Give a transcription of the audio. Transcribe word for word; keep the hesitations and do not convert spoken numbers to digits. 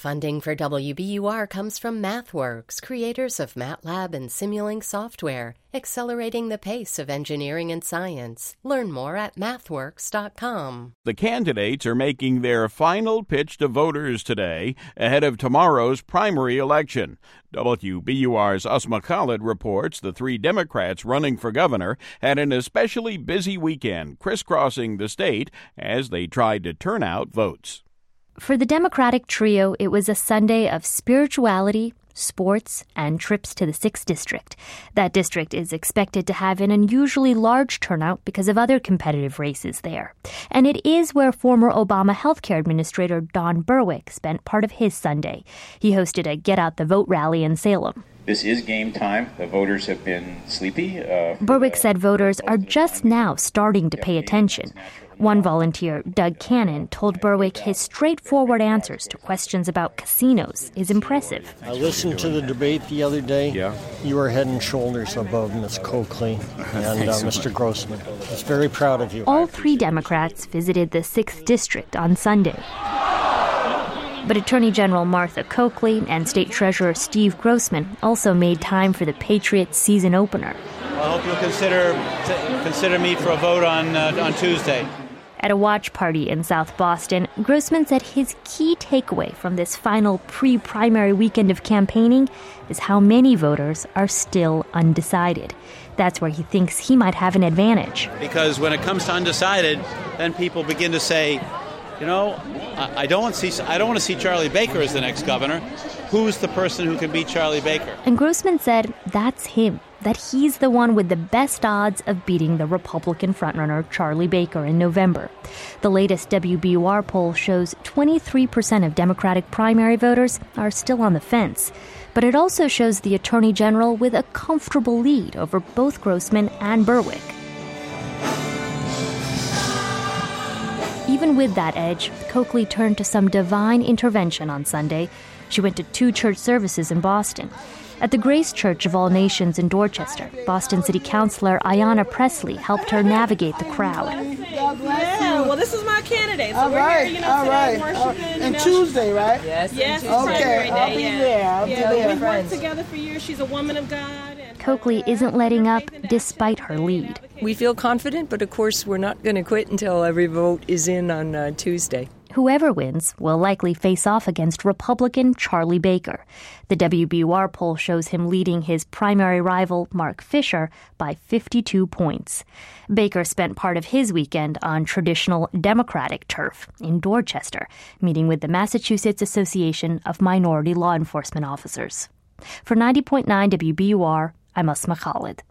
Funding for W B U R comes from MathWorks, creators of MATLAB and Simulink software, accelerating the pace of engineering and science. Learn more at mathworks dot com. The candidates are making their final pitch to voters today ahead of tomorrow's primary election. W B U R's Asma Khalid reports the three Democrats running for governor had an especially busy weekend crisscrossing the state as they tried to turn out votes. For the Democratic trio, it was a Sunday of spirituality, sports, and trips to the sixth District. That district is expected to have an unusually large turnout because of other competitive races there. And it is where former Obama healthcare administrator Don Berwick spent part of his Sunday. He hosted a Get Out the Vote rally in Salem. This is game time. The voters have been sleepy. Uh, Berwick said voters are just now starting to pay attention. One volunteer, Doug Cannon, told Berwick his straightforward answers to questions about casinos is impressive. I listened to the debate the other day. Yeah. You were head and shoulders above Miz Coakley and uh, Mister Grossman. I was very proud of you. All three Democrats visited the sixth District on Sunday. But Attorney General Martha Coakley and State Treasurer Steve Grossman also made time for the Patriots season opener. I hope you'll consider t- consider me for a vote on uh, on Tuesday. At a watch party in South Boston, Grossman said his key takeaway from this final pre-primary weekend of campaigning is how many voters are still undecided. That's where he thinks he might have an advantage. Because when it comes to undecided, then people begin to say, you know, I, I don't want to see I don't want to see Charlie Baker as the next governor. Who's the person who can beat Charlie Baker? And Grossman said that's him, that he's the one with the best odds of beating the Republican frontrunner Charlie Baker in November. The latest W B U R poll shows twenty-three percent of Democratic primary voters are still on the fence. But it also shows the Attorney General with a comfortable lead over both Grossman and Berwick. Even with that edge, Coakley turned to some divine intervention on Sunday. She went to two church services in Boston. At the Grace Church of All Nations in Dorchester, Boston City Councilor Ayanna Presley helped her navigate the crowd. God bless you. Yeah, well, this is my candidate, so all we're right, here, you know, all right. today worshiping. Uh, you and know, Tuesday, right? Yes, yes, it's okay, primary day, I'll be yeah. there. I'll yeah, be there. We've worked together for years. She's a woman of God. And Coakley isn't letting up despite her lead. We feel confident, but of course we're not going to quit until every vote is in on uh, Tuesday. Whoever wins will likely face off against Republican Charlie Baker. The W B U R poll shows him leading his primary rival, Mark Fisher, by fifty-two points. Baker spent part of his weekend on traditional Democratic turf in Dorchester, meeting with the Massachusetts Association of Minority Law Enforcement Officers. For ninety point nine W B U R, I'm Asma Khalid.